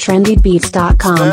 trendybeats.com.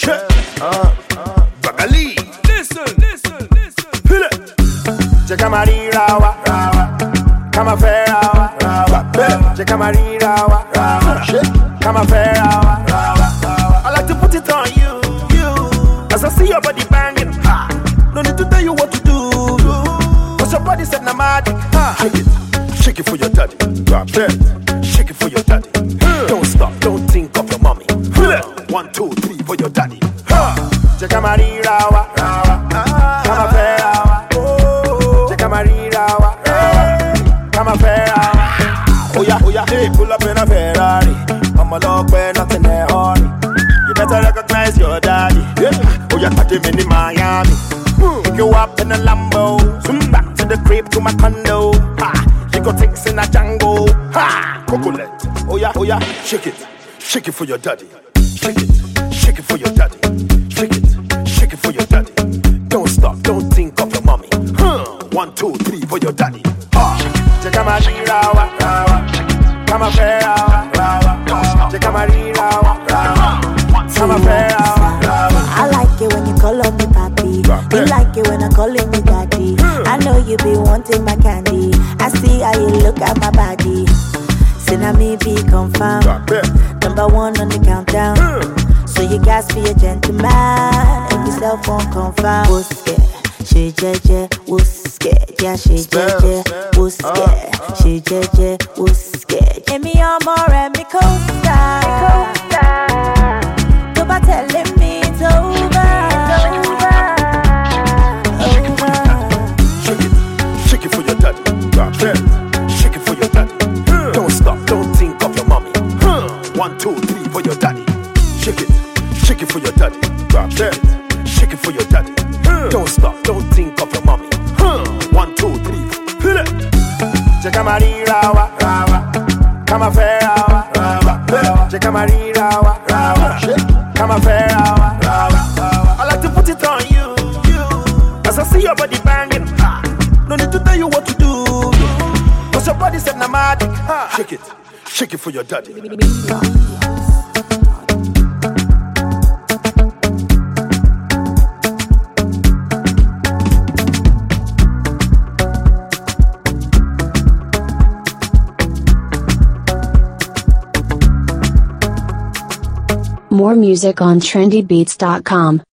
Bagali. Listen. Feel it. Check my rawa. Come a fair hour. Check my rawa. Come a fair hour. I like to put it on you. As I see your body banging. No need to tell you what to do. Cause your body said nomadic. Shake it for your daddy. Shake it for your daddy. Don't stop, don't think of your mommy. 1, 2, 3 for your daddy. Check out my rawa. Come a fair hour. Check out my rawa. Come a fair hour. Oh yeah, hey, pull up in a Ferrari. I'm a dog where nothing there hurry. You better recognize your daddy. Oh yeah, catch him in Miami. Pick you up in a Lambo. Zoom back to the crib to my condo. You got things in a Django. Cocolet. Oh yeah, shake it for your daddy. Shake it for your daddy. Shake it for your daddy. Don't stop, don't think of your mommy. 1, 2, 3 for your daddy. Check out my rawa. Come a fair hour. Check out my rawa. Come a fair hour. I like it when you call on me papi. You like it when I call you me daddy. I know you be wanting my candy. I see how you look at my body. Say now me be confirmed. Number 1 on the countdown. So you guys be a gentleman. If yourself won't confirm. Who's scared? She jeje, who's scared? Yeah, she jeje, who's scared? She jeje, who's scared? Give me your more and me coaster. Go telling me it's over. Shake it for your daddy. Shake it for your daddy. Don't stop, don't think of your mommy. 1, 2, 3 for your daddy. Shake it for your daddy. Shake it for your daddy. Don't stop, don't think of your mommy. 1, 2, 3. Feel it. Check out my rawa. Come a fair hour. Check out my rawa. Come a fair hour. I like to put it on you. As I see your body banging. No need to tell you what to do. Cause your body said nomadic. Shake it for your daddy. More music on trendybeats.com.